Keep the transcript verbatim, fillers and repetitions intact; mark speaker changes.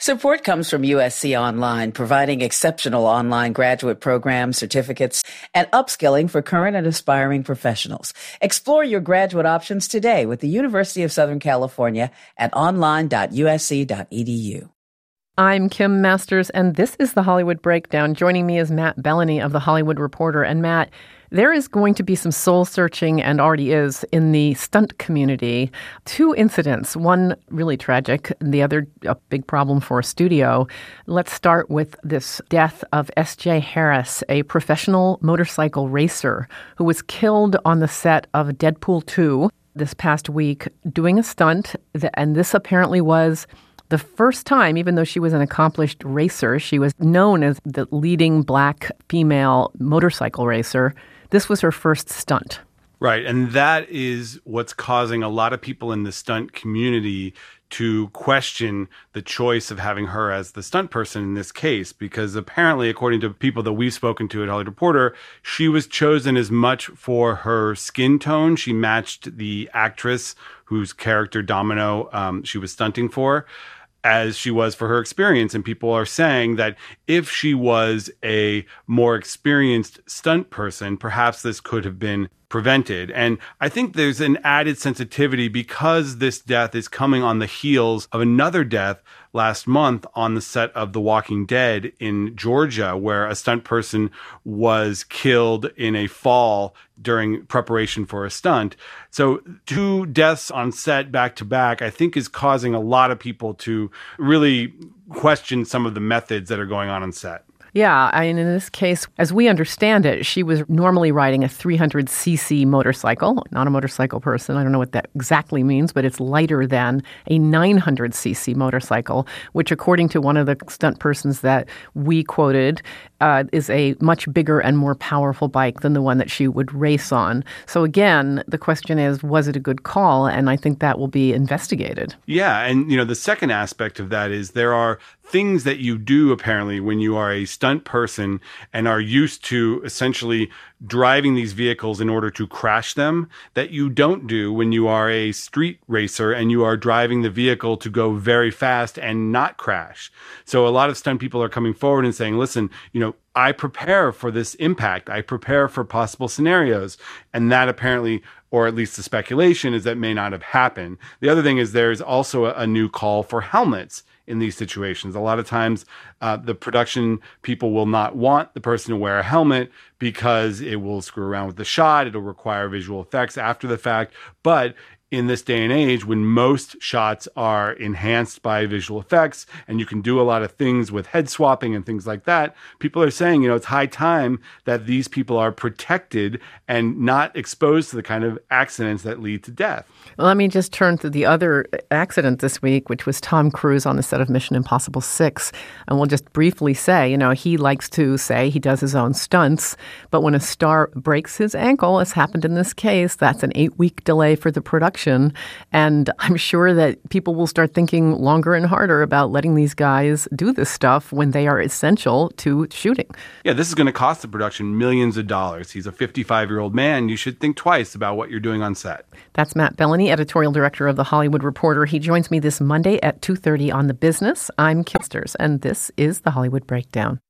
Speaker 1: Support comes from U S C Online, providing exceptional online graduate programs, certificates, and upskilling for current and aspiring professionals. Explore your graduate options today with the University of Southern California at online dot u s c dot e d u.
Speaker 2: I'm Kim Masters, and this is The Hollywood Breakdown. Joining me is Matt Bellany of The Hollywood Reporter. And Matt, there is going to be some soul-searching, and already is, in the stunt community. Two incidents, one really tragic, and the other a big problem for a studio. Let's start with this death of S J Harris, a professional motorcycle racer who was killed on the set of Deadpool two this past week doing a stunt, and this apparently was the first time, even though she was an accomplished racer, she was known as the leading black female motorcycle racer. This was her first stunt.
Speaker 3: Right. And that is what's causing a lot of people in the stunt community to question the choice of having her as the stunt person in this case, because apparently, according to people that we've spoken to at Hollywood Reporter, she was chosen as much for her skin tone. She matched the actress whose character Domino um, she was stunting for, as she was for her experience. And people are saying that if she was a more experienced stunt person, perhaps this could have been prevented. And I think there's an added sensitivity because this death is coming on the heels of another death last month on the set of The Walking Dead in Georgia, where a stunt person was killed in a fall during preparation for a stunt. So two deaths on set back to back, I think, is causing a lot of people to really question some of the methods that are going on on set.
Speaker 2: Yeah, I mean, in this case, as we understand it, she was normally riding a three hundred c c motorcycle, not a motorcycle person. I don't know what that exactly means, but it's lighter than a nine hundred c c motorcycle, which, according to one of the stunt persons that we quoted, uh, is a much bigger and more powerful bike than the one that she would race on. So again, the question is, was it a good call? And I think that will be investigated.
Speaker 3: Yeah, and you know, the second aspect of that is there are things that you do apparently when you are a stunt person and are used to essentially driving these vehicles in order to crash them that you don't do when you are a street racer and you are driving the vehicle to go very fast and not crash. So a lot of stunt people are coming forward and saying, listen, you know, I prepare for this impact. I prepare for possible scenarios. And that apparently, or at least the speculation, is that may not have happened. The other thing is there's also a, a new call for helmets in these situations. A lot of times uh, the production people will not want the person to wear a helmet because it will screw around with the shot. It'll require visual effects after the fact. But in this day and age, when most shots are enhanced by visual effects and you can do a lot of things with head swapping and things like that, people are saying, you know, it's high time that these people are protected and not exposed to the kind of accidents that lead to death.
Speaker 2: Well, let me just turn to the other accident this week, which was Tom Cruise on the set of Mission Impossible six. And we'll just briefly say, you know, he likes to say he does his own stunts, but when a star breaks his ankle, as happened in this case, that's an eight-week delay for the production. And I'm sure that people will start thinking longer and harder about letting these guys do this stuff when they are essential to shooting.
Speaker 3: Yeah, this is going to cost the production millions of dollars. He's a fifty-five-year-old man. You should think twice about what you're doing on set.
Speaker 2: That's Matt Bellany, editorial director of The Hollywood Reporter. He joins me this Monday at two thirty on The Business. I'm Kim Masters, and this is The Hollywood Breakdown.